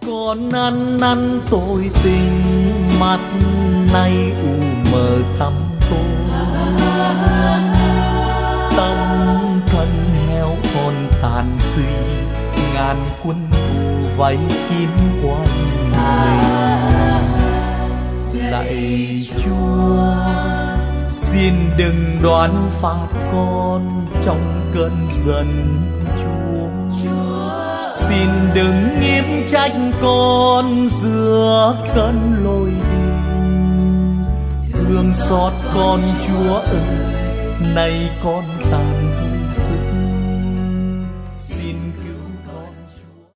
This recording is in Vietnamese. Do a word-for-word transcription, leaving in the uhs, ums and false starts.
Con ăn năn tội tình, mắt nay u mờ tăm tối, tâm thân heo hon tàn suy, ngàn quân thù vây kín quanh mình. Lạy Chúa, xin đừng đoán phạt con trong cơn giận Chúa. Xin đừng nghiêm trách con giữa cơn lôi đình. Thương xót con Chúa ơi, nay con tàn